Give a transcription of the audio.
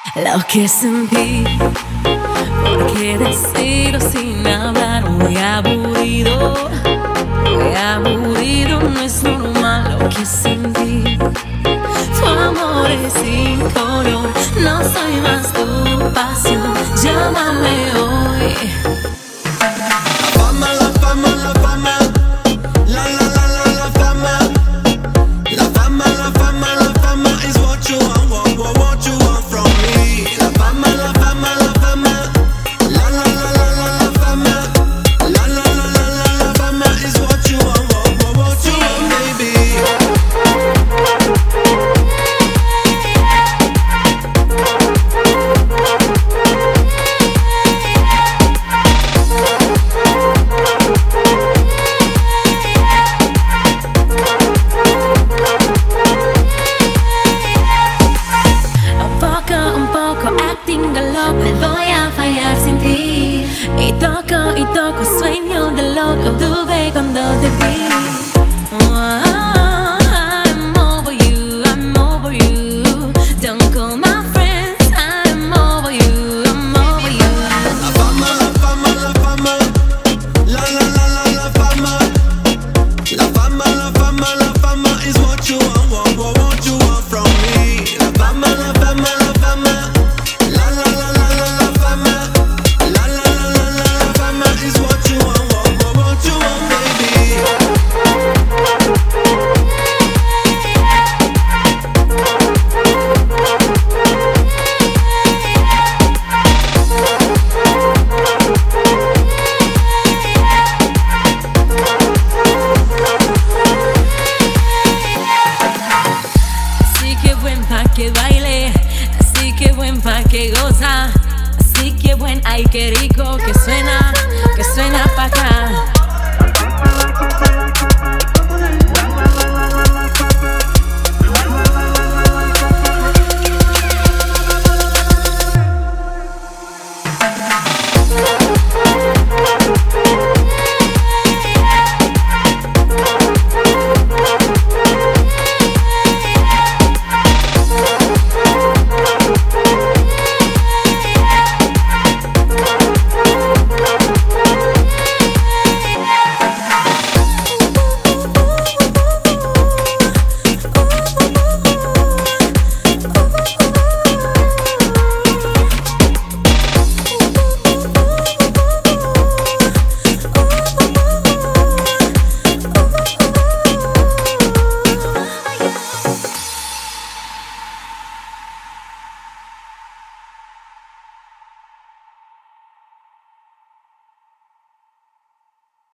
Lo que sentí, porque decido sin hablar. Muy aburrido, no es normal lo que sentí. Tu amor es sin color, no soy más tu pasión. Llámame hoy. La fama, la fama, la fama. La fama, la fama, la fama is what you what you want from me. La fama, la fama, la fama, la fama. La fama is what you want baby. Un poco acting galop, me voy a fallar sin ti. Y toco, sueño de loco, tuve cuando te vi. I'm over you, I'm over you. Don't call my friends, I'm over you, I'm over you. La fama, la fama, la fama, la fama. La fama, la fama, la fama is what you want from me. La fama, la fama, la fama, la fama. La fama is what you want, baby. Así que buen pa' que baile, así que buen pa' que goza, así que buen, ay qué rico que suena pa' acá.